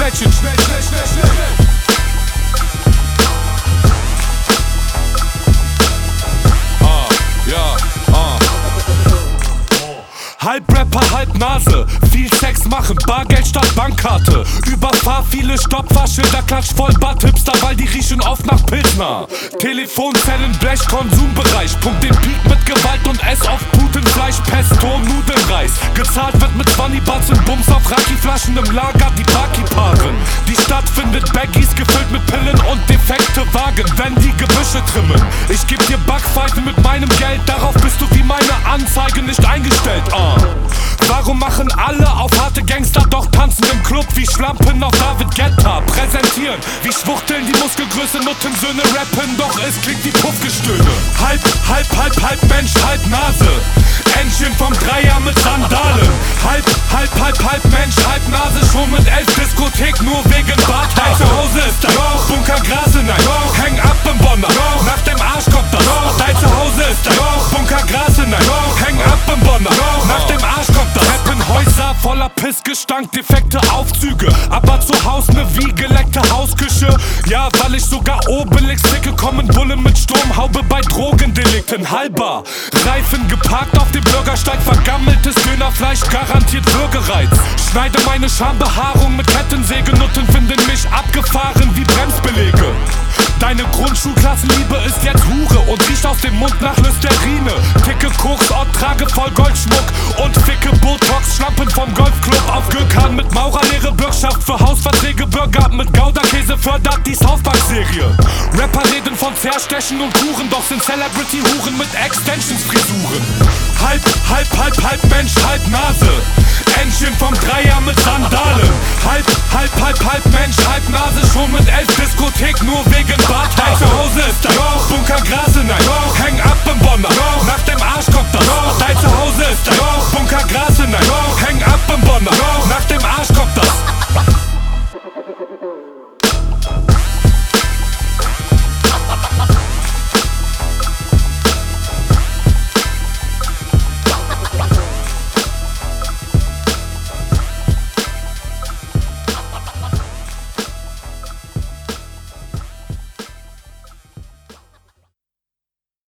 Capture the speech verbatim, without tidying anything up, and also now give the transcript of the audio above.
Schnäppchen, schnell, schnell, schnell, schnell, schnell. Ah, ja, ah. Halb Rapper, halb Nase, viel Sex machen, Bargeld statt Bankkarte. Überfahr viele Stopfahrschilder, klatsch voll Bad-Hipster, weil die riechen oft nach Pilsner. Telefonzellen, Blech, Konsumbereich, pump den Peak mit Gewalt und ess auf Putenfleisch, Pesto, Nudelreis. Gezahlt wird mit Zwanni-Bats und Bums auf Raki-Flaschen im Lager, die Baki-Paaren. Die Stadt findet Baggies gefüllt mit Pillen und defekte Wagen, wenn die Gebüsche trimmen. Ich geb dir Backpfeifen mit meinem Geld, darauf bist du wie meine Anzeige nicht eingestellt, ah. Warum machen alle auf harte Gangster, doch tanzen im Club wie Schlampen auf David Guetta? Präsentieren wie Schwuchteln, die Muskelgröße, Nuttensöhne rappen, doch es klingt wie Puffgestöhne. Halb, halb, halb, halb Mensch, halb Nase, Entchen vom Dreier mit Sandalen. Halb, halb, halb, halb Mensch, halb Nase, schon mit elf Diskothek, nur wegen Bad. Dein Zuhause ist da, Bunker Grasenein, häng ab im Bonner, nach dem Arsch kommt das. Dein Zuhause ist da, Bunker Grasenein, häng ab im Bonner, nach dem Arsch kommt das. Treppenhäuser voller Pissgestank, defekte Aufzüge, aber zu Haus ne wie geleckte Hausküche. Ja, weil ich sogar Obelix ficke, kommen Bullen mit Sturmhaube bei Drogendelikten. Halber Reifen geparkt auf dem Bürgersteig, vergammeltes Dönerfleisch, garantiert Würgereiz. Schneide meine Schambehaarung mit Kettensäge, Nutten finden mich abgefahren wie Bremsbelege. Deine Grundschulklassenliebe ist jetzt Hure und riecht aus dem Mund nach Listerine. Ticke Koksort, trage voll Goldschmuck und ficke Botox, Schlampen vom Golfclub auf Gürkan mit Maurerlehre, Bürgschaft für Hausverträge, Burger mit Gouda-Käse fördert die South Park-Serie. Rapper reden von Zerstechen und Kuren, doch sind Celebrity-Huren mit Extensions-Frisuren. Halb, halb, halb, halb Mensch, halb Nase,